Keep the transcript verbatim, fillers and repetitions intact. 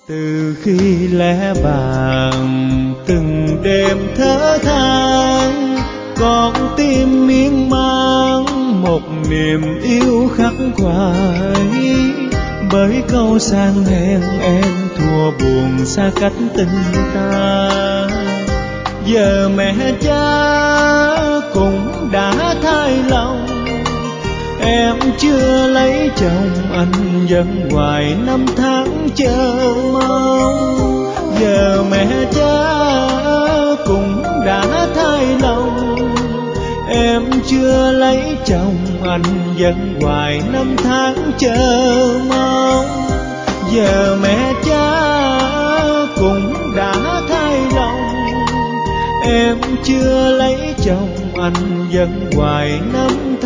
Từ khi lẽ bàng từng đêm thở than, con tim miên man một niềm yêu khắc khoải. Bởi câu sang hẹn em thua buồn xa cách tình ta. Giờ mẹ cha cũng đã thay lòng, em chưa lấy chồng anh vẫn hoài năm tháng chờ mong. Giờ mẹ cha cũng đã thay lòng, em chưa lấy chồng anh vẫn hoài năm tháng chờ mong. Giờ mẹ cha cũng đã thay lòng, em chưa lấy chồng anh vẫn hoài năm